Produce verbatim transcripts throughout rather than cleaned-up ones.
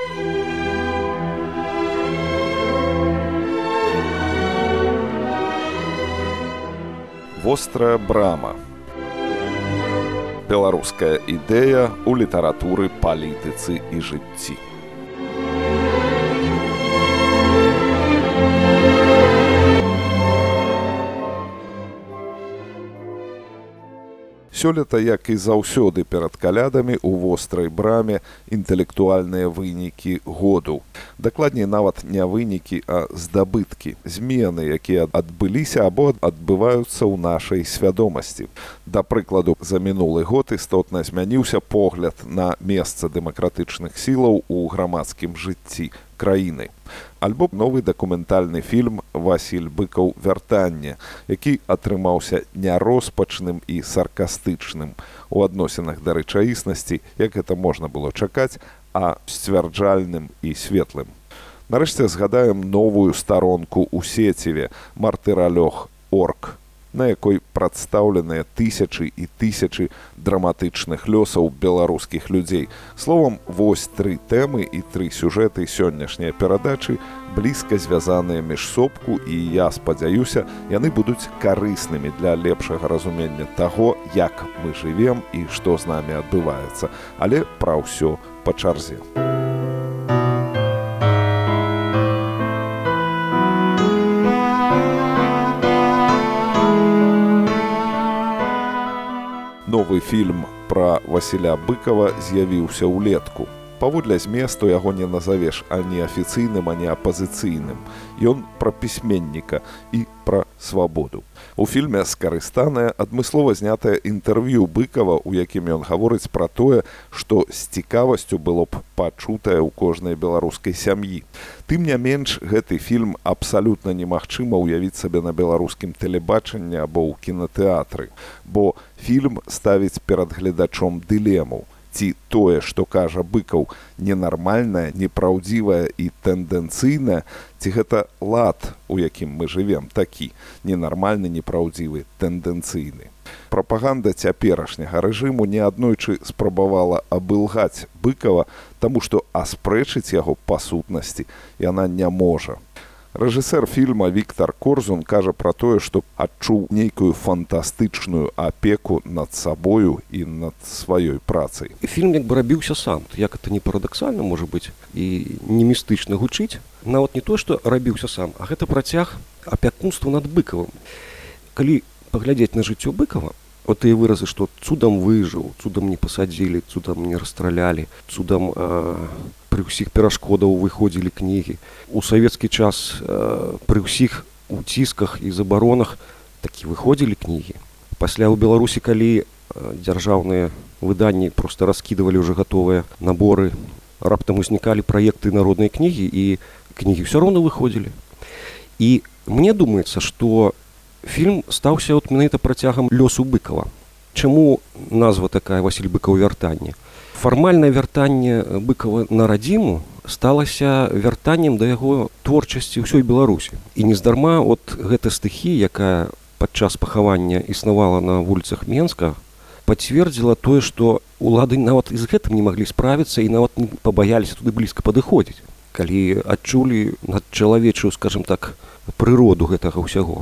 Вострая брама. Беларуская ідэя ў літаратуры, палітыцы і жыцці. Сёлета, як і заўсёды перад калядамі, у вострай браме інтэлектуальныя вынікі году. Дакладней, нават не вынікі, а здабыткі, змены, якія адбыліся або адбываюцца ў нашай свядомасці. Да прыкладу, за мінулы год істотна змяніўся погляд на месца дэмакратычных сілаў у грамадскім жыцці краіны. Альбо новы дакументальны фільм «Васіль Быкаў. Вяртанне», які атрымаўся няроспачным і саркастычным у адносінах да рэчаіснасці, як гэта можна было чакаць, а сцвярджальным і светлым. Нарэшце згадаем новую старонку ў сеціве «Мартыралёг точка орг», на якой прадстаўленыя тысячы і тысячы драматычных лёсаў беларускіх людзей. Словам, вось тры тэмы і тры сюжэты сённяшняй перадачы блізка звязаныя між собку, і я спадзяюся, яны будуць карыснымі для лепшага разумення таго, як мы жывем і што з намі адбываецца. Але пра ўсё па чарзе. Новы фільм пра Васіля Быкава з'явіўся ўлетку. Паводле зместу яго не назавеш ані афіцыйным, ані апазіцыйным. Ён пра пісьменніка і пра свабоду. У фільме скарыстанае адмыслова знятае інтэрв'ю Быкава, у якім ён гаворыць пра тое, што з цікавасцю было б пачутае ў кожнай беларускай сям'і. Тым не менш, гэты фільм абсалютна немагчыма ўявіць сабе на беларускім тэлебачанні або ў кінатэатры, бо фільм ставіць перад гледачом дылему. Ці тое, што кажа Быкаў, ненармальнае, непраўдзівае і тэндэнцыйнае, ці гэта лад, у якім мы жывем, такі ненармальны, непраўдзівы, тэндэнцыйны. Прапаганда цяперашняга рэжыму неаднойчы спрабавала абылгаць Быкава, таму што аспрэчыць яго па сутнасці яна не можа. Рэжысэр фільма Віктар Корзун кажа пра тое, што адчуў нейкую фантастычную апеку над сабою і над сваёй працай. Фільм як бы рабіўся сам, як это не парадаксальна, можа быць, і не містычна гучыць. Нават не то, што рабіўся сам, а гэта працяг апякунства над Быкавым. Калі паглядзець на жыццё Быкава, вот тыя выразы, што цудам выжыў, цудам не пасадзілі, цудам не расстралялі, цудам э, пры ўсіх перашкодаў выходзілі кнігі. У савецкі час э, пры ўсіх уцісках і забаронах такі выходзілі кнігі. Пасля ў Беларусі, калі э, дзяржаўныя выданні проста раскідывалі ўжо гатовыя наборы, раптам узнікалі праекты народнай кнігі, і кнігі ўсё роўна выходзілі. І мне думаецца, што фільм стаўся от менавіта працягам лёсу Быкава. Чаму назва такая «Васіль Быкаў. Вяртанне»? Фармальнае вяртанне Быкава на радзіму сталася вяртаннем да яго творчасці ўсёй Беларусі. І нездарма от гэта стыхія, якая падчас пахавання існавала на вуліцах Менска, пацвердзіла тое, што улады нават і з гэтым не маглі справіцца і нават не пабаяліся туды блізка падыходзіць, калі адчулі надчалавечую, скажам так, прыроду гэтага ўсяго.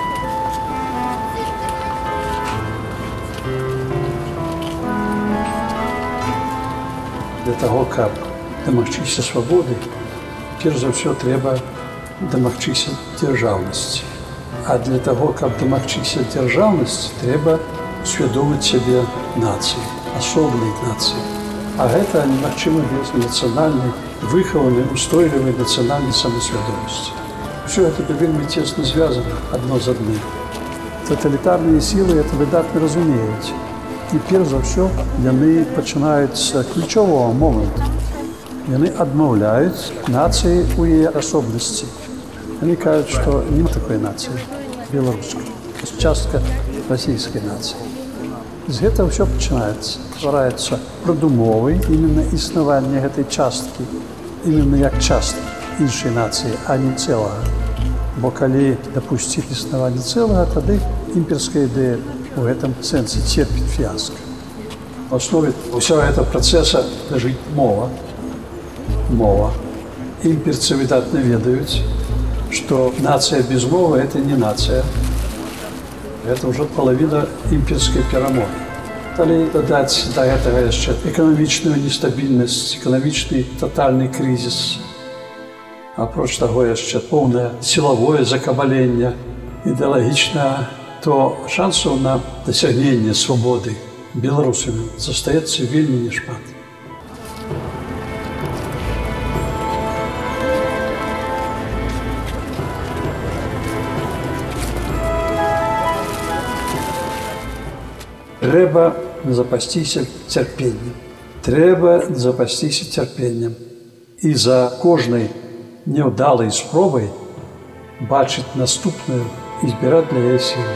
Для того, каб дамагчыся свабоды, перш за ўсё трэба дамагчыся дзяржаўнасці. А для таго, каб дамагчыся дзяржаўнасці, трэба усвядоміць сябе нацыі, асобнай нацыі. А гэта немагчыма без нацыянальнай, выхаванай, устойлівай нацыянальнай самасвядомасці. Усё гэта вельмі цесна звязана адно з адным. Таталітарныя сілы гэта выдатна разумеюць. І перш за ўсё яны пачынаюць з ключовага моманту. Яны адмаўляюць нацыі ў яе асобнасці. Яны кажуць, што няма такой нацыі беларускай, частка расійскай нацыі. З гэтага ўсё пачынаецца. Ствараецца прадумовай іменно існавання гэтай часткі, іменно як часткі іншай нацыі, а не цэлага. Бо калі дапусціць існаванне цэлага, тады імперская ідэя у гэтым сэнсе церпіць фіяска. В основе ўсяго гэтага працэса ляжыць мова. мова. Імперцы выдатна ведаюць, што нацыя без мовы – это не нацыя. Это ўжо палавіна імперскай перамогі. Далей дадаць да гэтага яшчэ эканамічную нестабільнасць, эканамічны татальны крызіс. Апроч таго яшчэ поўнае сілавое закабаленне ідэалагічнае, то шансаў на дасягненне свабоды беларусамі застаецца вельмі няшмат. Трэба запасціся цярпеннем. Трэба запасціся цярпеннем. І за кожнай няўдалай спробай бачыць наступную і збіраць для яе сілы.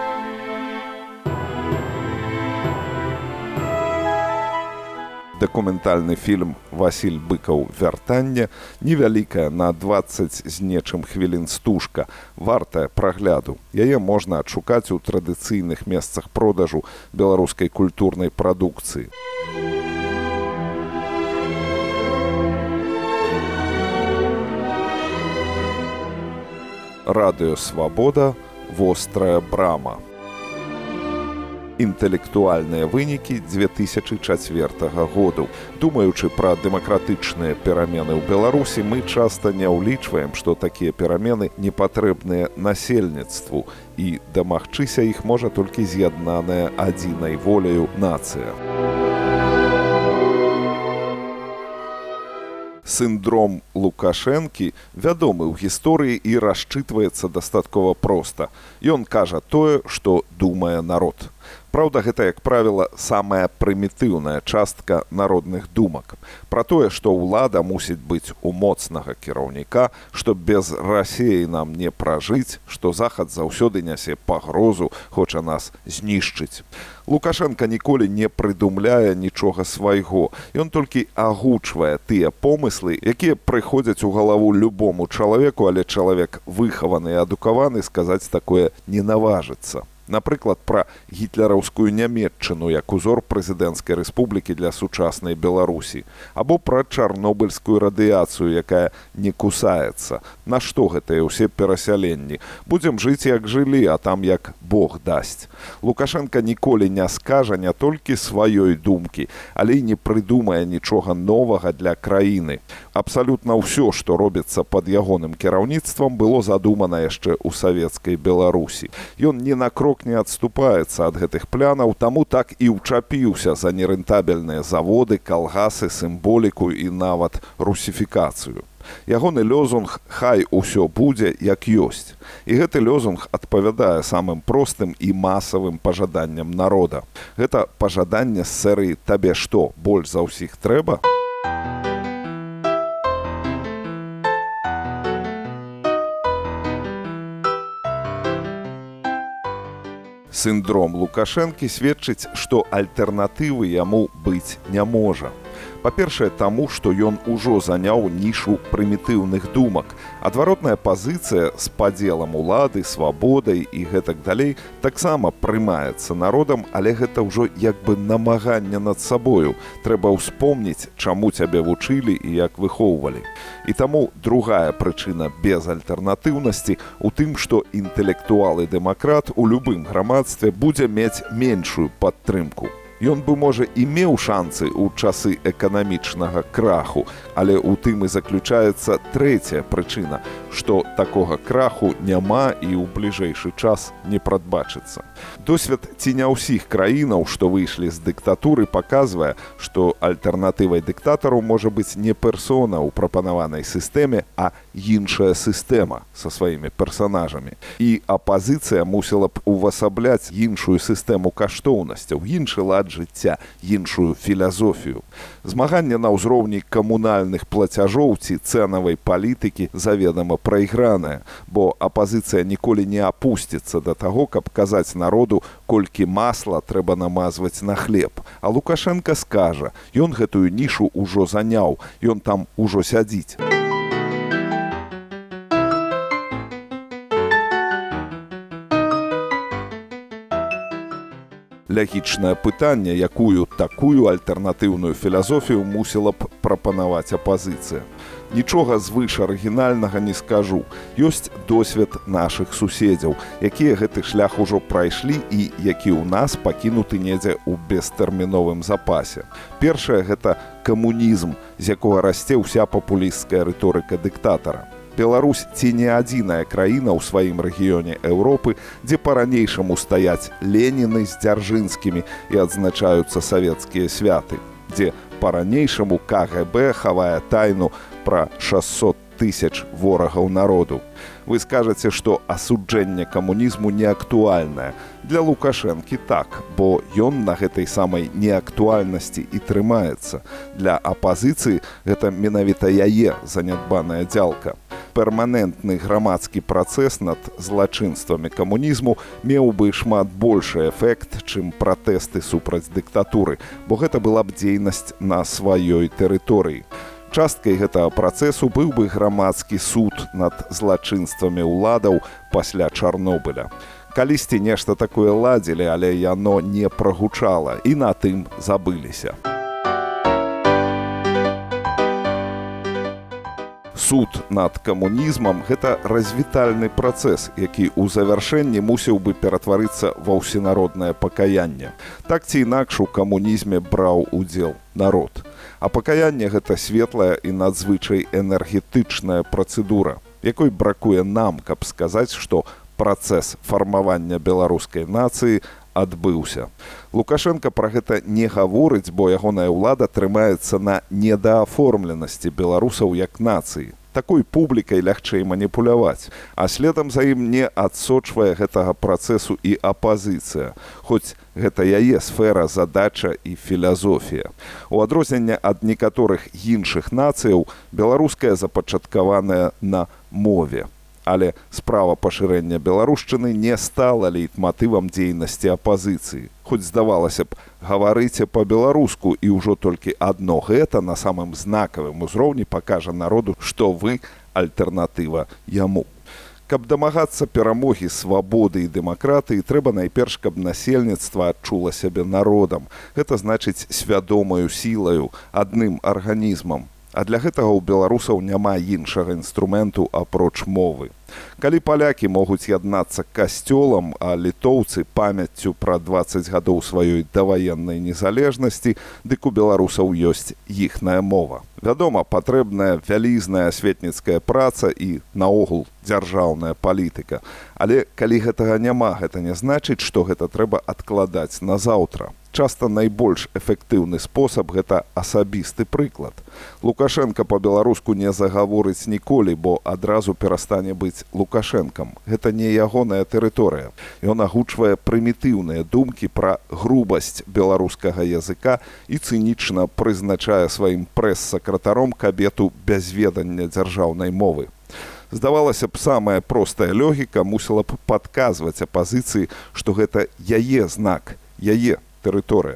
Дакументальны фільм «Васіль Быкаў. Вяртанне» невялікая на дваццаць з нечым хвілін стужка, вартая прагляду. Яе можна адшукаць у традыцыйных месцах продажу беларускай культурнай прадукцыі. Радыё «Свабода. Вострая брама». Інтэлектуальныя вынікі дзве тысячы чацвёртага году. Думаючы пра дэмакратычныя перамены ў Беларусі, мы часта не ўлічваем, што такія перамены не патрэбныя насельніцтву, і дамагчыся іх можа толькі з'яднаная адзінай воляю нацыя. Сіндром Лукашэнкі вядомы ў гісторыі і расчытваецца дастаткова проста. Ён кажа тое, што думае народ. Праўда, гэта, як правіла, самая прымітыўная частка народных думак. Пра тое, што ўлада мусіць быць у моцнага кіраўніка, што без Расіі нам не пражыць, што Захад заўсёды нясе пагрозу, хоча нас знішчыць. Лукашенка ніколі не прыдумляе нічога свайго. Ён толькі агучвае тыя помыслы, якія прыходзяць у галаву любому чалавеку, але чалавек выхаваны і адукаваны сказаць такое не наважыцца. Напрыклад, пра гітлераўскую Нямецчыну як узор прэзідэнцкай рэспублікі для сучаснай Беларусі, або пра чарнобыльскую радыяцыю, якая не кусаецца. На што гэтыя ўсе перасяленні? Будзем жыць, як жылі, а там як Бог дасць. Лукашенка ніколі не скажа не толькі сваёй думкі, але і не прыдумае нічога новага для краіны. Абсалютна ўсё, што робіцца пад ягоным кіраўніцтвам, было задумана яшчэ ў савецкай Беларусі. Ён не на крок не адступаецца ад гэтых плянаў, таму так і ўчапіўся за нерэнтабельныя заводы, калгасы, сімволіку і нават русіфікацыю. Ягоны лёзунг «Хай усё будзе, як ёсць». І гэты лёзунг адпавядае самым простым і масавым пажаданням народа. Гэта пажаданне з серыі «Табе што, больш за ўсіх трэба?» Сіндром Лукашэнкі сведчыць, што альтэрнатывы яму быць не можа. Па-першае, таму, што ён ужо заняў нішу прымітыўных думак. Адваротная пазіцыя з падзелам улады, свабодай і гэтак далей таксама прымаецца народам, але гэта ўжо як бы намаганне над сабою. Трэба ўспомніць, чаму цябе вучылі і як выхоўвалі. І таму другая прычына безальтэрнатыўнасці ў тым, што інтэлектуал і дэмакрат у любым грамадстве будзе мець меншую падтрымку. Ён бы, можа, і меў шанцы ў часы эканамічнага краху, але ў тым і заключаецца трэцяя прычына, што такога краху няма і ў бліжэйшы час не прадбачыцца. Досвед ці не ўсіх краінаў, што выйшлі з дыктатуры, паказвае, што альтэрнатывай дыктатару можа быць не персона ў прапанаванай сістэме, а іншая сістэма са сваімі персанажамі. І апазіцыя мусіла б увасабляць іншую сістэму каштоўнасцяў, іншы лад жыцця, іншую філазофію. Змаганне на ўзроўні камунальных плацяжоў ці цэнавай палітыкі заведама прайгранае, бо апазіцыя ніколі не апусціцца да таго, каб казаць народу, колькі масла трэба намазваць на хлеб. А Лукашенка скажа, ён гэтую нішу ўжо заняў, ён там ужо сядзіць. Лягічнае пытанне, якую такую альтэрнатыўную філасофію мусіла б прапанаваць апазіцыя. Нічога звыш арыгінальнага не скажу. Ёсць досвед нашых суседзяў, якія гэты шлях ужо прайшлі і які ў нас пакінуты недзе ў бестэрміновым запасе. Першае – гэта камунізм, з якога расце ўся папулісцкая рыторыка дыктатара. Беларусь ці не адзіная краіна ў сваім рэгіёне Еўропы, дзе па-ранейшаму стаяць Леніны з Дзяржынскімі і адзначаюцца савецкія святы, дзе па-ранейшаму ка гэ бэ хавае тайну пра шэсцьсот тысяч ворагаў народу. Вы скажаце, што асуджэнне камунізму неактуальнае. Для Лукашэнкі так, бо ён на гэтай самай неактуальнасці і трымаецца. Для апазіцыі гэта менавіта яе занядбаная дзялка. Перманентны грамадскі працэс над злачынствамі камунізму меў бы шмат большы эфект, чым пратэсты супраць дыктатуры, бо гэта была б дзейнасць на сваёй тэрыторыі. Часткай гэтага працэсу быў бы грамадскі суд над злачынствамі ўладаў пасля Чарнобыля. Калісьці нешта такое ладзілі, але яно не прагучала, і на тым забыліся. Суд над камунізмам – гэта развітальны працэс, які ў завяршэнні мусіў бы ператварыцца ва ўсенароднае пакаянне. Так ці інакш у камунізме браў удзел народ. А пакаянне – гэта светлая і надзвычай энергетычная працэдура, якой бракуе нам, каб сказаць, што працэс фармавання беларускай нацыі адбыўся. Лукашенко пра гэта не гаворыць, бо ягоная ўлада трымаецца на недааформленасці беларусаў як нацыі. Такой публікай лягчэй маніпуляваць, а следам за ім не адсочвае гэтага працэсу і апазіцыя, хоць гэта яе сфера, задача і філасофія. У адрозненне ад некаторых іншых нацыяў, беларуская запачаткаваная на мове. Але справа пашырэння беларушчыны не стала лейтматывам дзейнасці апазіцыі. Хоць здавалася б, гаварыце па-беларуску, і ўжо толькі адно гэта на самым знакавым узроўні пакажа народу, што вы альтэрнатыва яму. Каб дамагацца перамогі свабоды і дэмакратыі, трэба найперш, каб насельніцтва адчула сябе народам. Гэта значыць свядомаю сілаю, адным арганізмам. А для гэтага ў беларусаў няма іншага інструменту апроч мовы. Калі палякі могуць яднацца касцёлам, а літоўцы памяццю пра дваццаць гадоў сваёй даваеннай незалежнасці, дык у беларусаў ёсць іхная мова. Вядома, патрэбная вялізная асветніцкая праца і, наогул, дзяржаўная палітыка. Але калі гэтага няма, гэта не значыць, што гэта трэба адкладаць на заўтра. Часта найбольш эфектыўны спосаб – гэта асабісты прыклад. Лукашенко па-беларуску не загаворыць ніколі, бо адразу перастане быць Лукашэнкам. Гэта не ягоная тэрыторыя. Ён агучвае прымітыўныя думкі пра грубасць беларускага языка і цынічна прызначае сваім прэс-сакратаром кабету без ведання дзяржаўнай мовы. Здавалася б, самая простая логіка мусіла б падказваць апазіцыі, што гэта яе знак, яе тэрыторыя.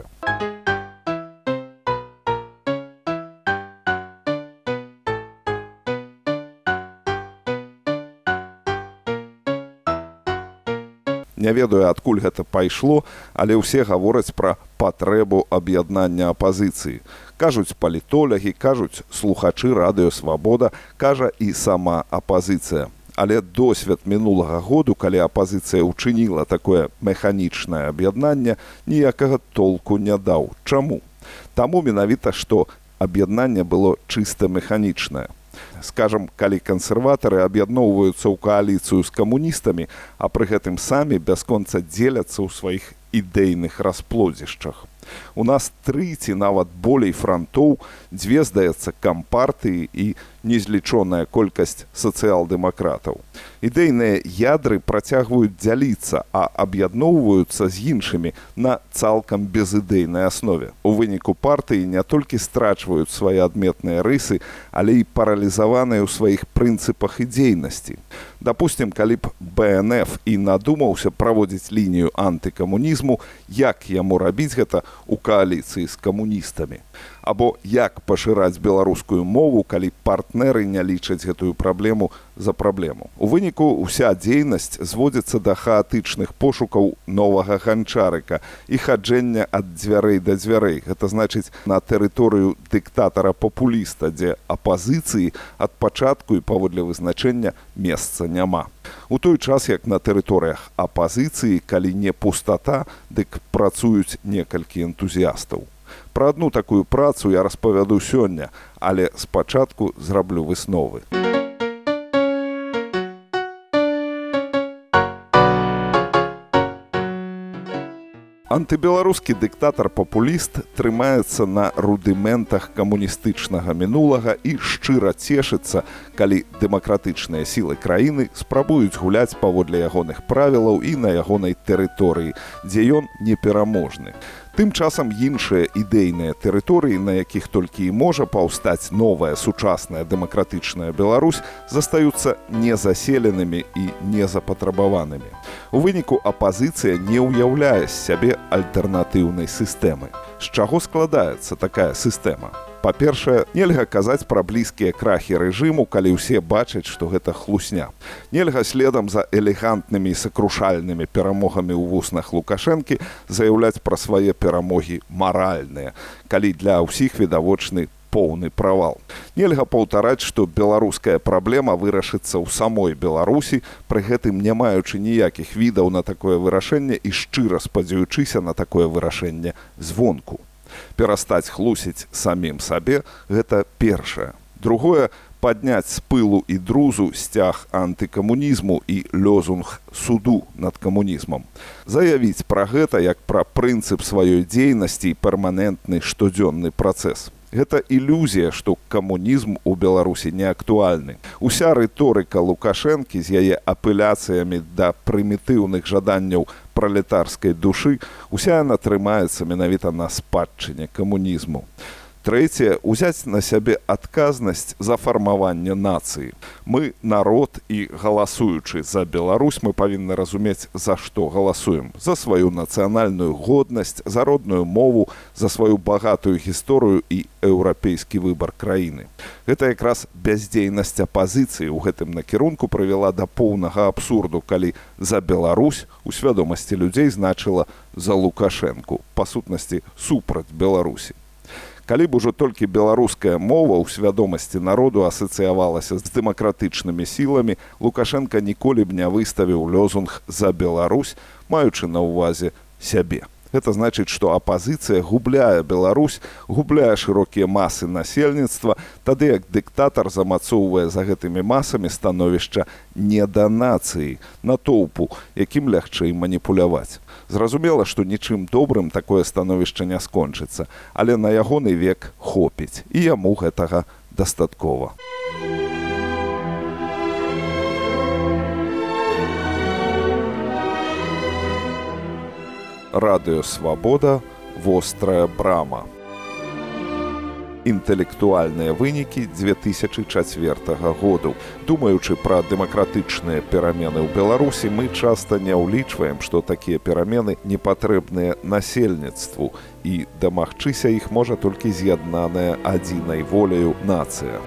Не ведаю, адкуль гэта пайшло, але ўсе гавораць пра патрэбу аб'яднання апазіцыі. Кажуць палітолягі, кажуць слухачы радыё «Свабода», кажа і сама апазіцыя. Але досвед мінулага году, калі апазіцыя ўчыніла такое механічнае аб'яднанне, ніякага толку не даў. Чаму? Таму менавіта, што аб'яднанне было чыста механічнае. Скажам, калі кансерватары аб'ядноўваюцца ў кааліцыю з камуністамі, а пры гэтым самі бясконца дзеляцца ў сваіх ідэйных расплодзішчах. У нас тры ці нават болей франтоў, дзве, здаецца, кампартыі і незлічоная колькасць сацыял-дэмакратаў. Ідэйныя ядры працягваюць дзяліцца, а аб'ядноўваюцца з іншымі на цалкам безыдэйнай аснове. У выніку партыі не толькі страчваюць свае адметныя рысы, але і паралізаваныя ў сваіх прынцыпах і дзейнасці. Дапусцім, калі б бэ эн эф і надумаўся праводзіць лінію антыкамунізму, як яму рабіць гэта ў кааліцыі з камуністамі? Або як пашыраць беларускую мову, калі партнеры не лічаць гэтую праблему за праблему. У выніку ўся дзейнасць зводзіцца да хаатычных пошукаў новага ганчарыка і хаджэння ад дзвярэй да дзвярэй. Гэта значыць на тэрыторыю дыктатара-папуліста, дзе апазіцыі ад пачатку і паводле вызначэння месца няма. У той час, як на тэрыторыях апазіцыі, калі не пустата, дык працуюць некалькі энтузіястаў. Пра адну такую працу я распавяду сёння, але спачатку зраблю высновы. Антыбеларускі дыктатар-папуліст трымаецца на рудыментах камуністычнага мінулага і шчыра цешыцца, калі дэмакратычныя сілы краіны спрабуюць гуляць паводле ягоных правілаў і на ягонай тэрыторыі, дзе ён непераможны. Тым часам іншыя ідэйныя тэрыторыі, на якіх толькі і можа паўстаць новая сучасная дэмакратычная Беларусь, застаюцца незаселенымі і незапатрабаванымі. У выніку апазіцыя не ўяўляе з сябе альтэрнатыўнай сістэмы. З чаго складаецца такая сістэма? Па-першае, нельга казаць пра блізкія крахі рэжыму, калі ўсе бачаць, што гэта хлусня. Нельга следам за элегантнымі і сакрушальнымі перамогамі ў вуснах Лукашэнкі заяўляць пра свае перамогі маральныя, калі для ўсіх відавочны поўны правал. Нельга паўтараць, што беларуская праблема вырашыцца ў самой Беларусі, пры гэтым не маючы ніякіх відаў на такое вырашэнне і шчыра спадзяючыся на такое вырашэнне звонку. Перастаць хлусіць самім сабе – гэта першае. Другое – падняць з пылу і друзу сцяг антыкамунізму і лёзунг суду над камунізмам. Заявіць пра гэта як пра прынцып сваёй дзейнасці і перманентны штодзённы працэс. Гэта ілюзія, што камунізм у Беларусі не актуальны. Уся рыторыка Лукашэнкі з яе апеляцыямі да прымітыўных жаданняў пралетарскай душы, уся яна трымаецца менавіта на спадчыне камунізму. Трэцяе – узяць на сябе адказнасць за фармаванне нацыі. Мы народ і, галасуючы за Беларусь, мы павінны разумець, за што галасуем. За сваю нацыянальную годнасць, за родную мову, за сваю багатую гісторыю і еўрапейскі выбар краіны. Гэта якраз бяздзейнасць апазіцыі ў гэтым накірунку прывяла да поўнага абсурду, калі за Беларусь у свядомасці людзей значыла за Лукашэнку, па сутнасці супраць Беларусі. Калі б ужо толькі беларуская мова ў свядомасці народу асацыявалася з дэмакратычнымі сіламі, Лукашэнка ніколі б не выставіў лёзунг «За Беларусь», маючы на ўвазе сябе. Гэта значыць, што апазіцыя губляе Беларусь, губляе шырокія масы насельніцтва, тады як дыктатар замацоўвае за гэтымі масамі становішча не да нацыі, натоўпу, якім лягчэй маніпуляваць. Зразумела, што нічым добрым такое становішча не скончыцца, але на ягоны век хопіць, і яму гэтага дастаткова. Радыё Свабода, вострая брама. Інтэлектуальныя вынікі дзве тысячы чацвёртага году. Думаючы пра дэмакратычныя перамены ў Беларусі, мы часта не ўлічваем, што такія перамены не патрэбныя насельніцтву, і дамагчыся іх можа толькі з'яднаная адзінай воляю нацыя.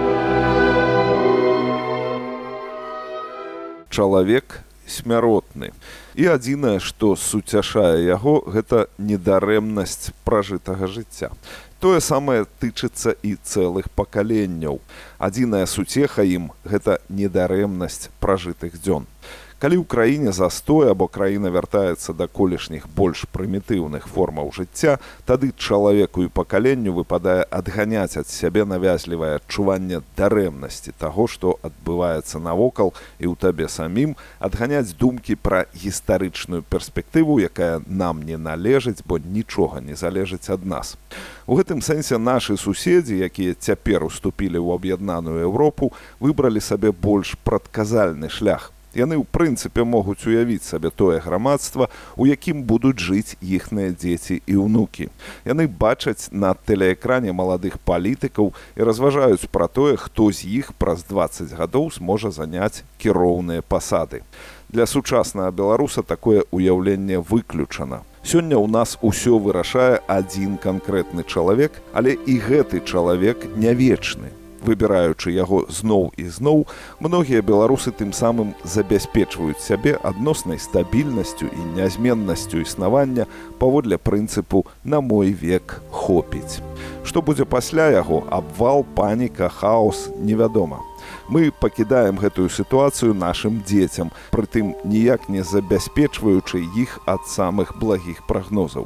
Чалавек смяротны. І адзінае, што суцяшае яго, гэта недарэмнасць пражытага жыцця. Тое самае тычыцца і цэлых пакаленняў. Адзіная суцеха ім – гэта недарэмнасць пражытых дзён. Калі ў краіне застой або краіна вяртаецца да колішніх больш прымітыўных формаў жыцця, тады чалавеку і пакаленню выпадае адганяць ад сябе навязлівае адчуванне дарэмнасці таго, што адбываецца навокал і ў табе самім, адганяць думкі пра гістарычную перспектыву, якая нам не належыць, бо нічога не залежыць ад нас. У гэтым сэнсе нашы суседзі, якія цяпер уступілі ў аб'яднаную Еўропу, выбралі сабе больш прадказальны шлях. Яны ў прынцыпе могуць уявіць сабе тое грамадства, у якім будуць жыць іхныя дзеці і ўнукі. Яны бачаць на тэлеэкране маладых палітыкаў і разважаюць пра тое, хто з іх праз дваццаць гадоў зможа заняць кіроўныя пасады. Для сучаснага беларуса такое ўяўленне выключана. Сёння ў нас усё вырашае адзін канкрэтны чалавек, але і гэты чалавек не вечны. Выбіраючы яго зноў і зноў, многія беларусы тым самым забяспечваюць сябе адноснай стабільнасцю і нязменнасцю існавання паводле прынцыпу «на мой век хопіць». Што будзе пасля яго, абвал, паніка, хаос, невядома. Мы пакідаем гэтую сітуацыю нашым дзецям, прытым ніяк не забяспечваючы іх ад самых благіх прагнозаў.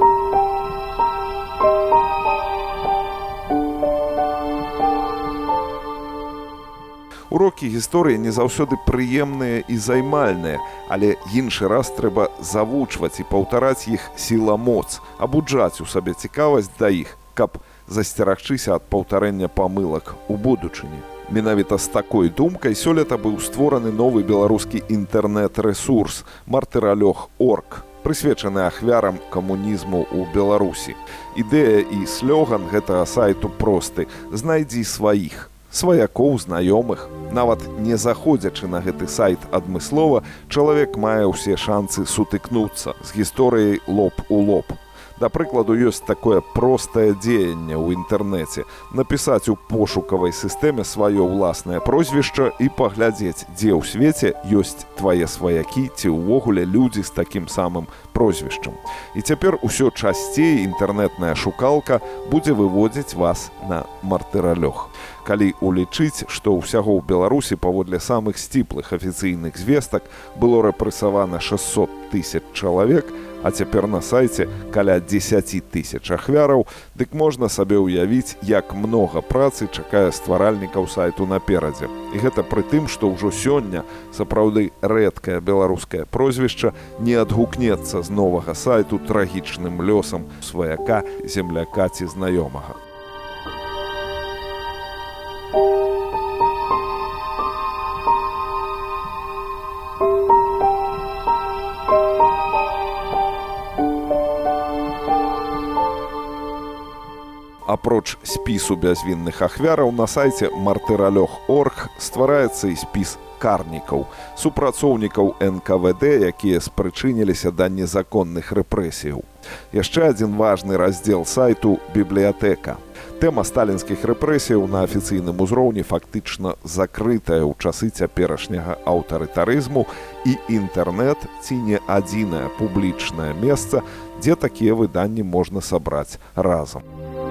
Урокі гісторыі не заўсёды прыемныя і займальныя, але іншы раз трэба завучваць і паўтараць іх сіла-моц, абуджаць у сабе цікавасць да іх, каб засцерагчыся ад паўтарэння памылак у будучыні. Менавіта з такой думкай сёлета быў створаны новы беларускі інтэрнэт-рэсурс мартыралёг точка орг, прысвечаны ахвярам камунізму ў Беларусі. Ідэя і слёган гэтага сайту просты: знайдзі сваіх. Сваякоў, знаёмых. Нават не заходзячы на гэты сайт адмыслова, чалавек мае ўсе шанцы сутыкнуцца з гісторыяй лоб у лоб. Да прыкладу, ёсць такое простае дзеянне ў інтэрнэце: напісаць у пошукавай сістэме сваё ўласнае прозвішча і паглядзець, дзе ў свеце ёсць твае сваякі ці ўвогуле людзі з такім самым прозвішчам. І цяпер усё часцей інтэрнэтная шукалка будзе выводзіць вас на мартыралёг. Калі улічыць, што ўсяго ў Беларусі паводле самых сціплых афіцыйных звестак было рэпрэсавана шэсцьсот тысяч чалавек, а цяпер на сайце каля дзесяць тысяч ахвяраў, дык можна сабе ўявіць, як многа працы чакае стваральнікаў сайту наперадзе. І гэта пры тым, што ўжо сёння сапраўды рэдкае беларускае прозвішча не адгукнецца з новага сайту трагічным лёсам сваяка, земляка ці знаёмага. Апроч спісу бязвінных ахвяраў, на сайце мартыралёг точка орг ствараецца і спіс карнікаў, супрацоўнікаў эн ка вэ дэ, якія спрычыніліся да незаконных рэпрэсіяў. Яшчэ адзін важны раздзел сайту – бібліятэка. Тэма сталінскіх рэпрэсіяў на афіцыйным узроўні фактычна закрытая ў часы цяперашняга аўтарытарызму, і інтэрнэт ці не адзінае публічнае месца, дзе такія выданні можна сабраць разам.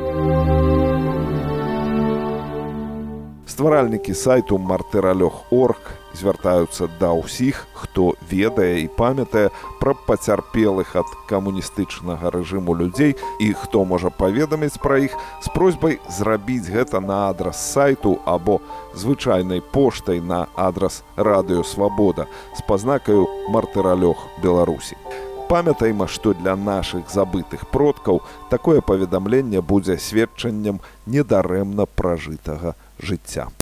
Стваральнікі сайту мартыралёг точка орг звяртаюцца да ўсіх, хто ведае і памятае пра пацярпелых ад камуністычнага рэжыму людзей і хто можа паведаміць пра іх, з просьбай зрабіць гэта на адрас сайту або звычайнай поштай на адрас Радыё Свабода з пазнакаю «Мартыралёг Беларусі». Памятайма, што для нашых забытых продкаў такое паведамленне будзе сведчаннем недарэмна пражытага жыцця.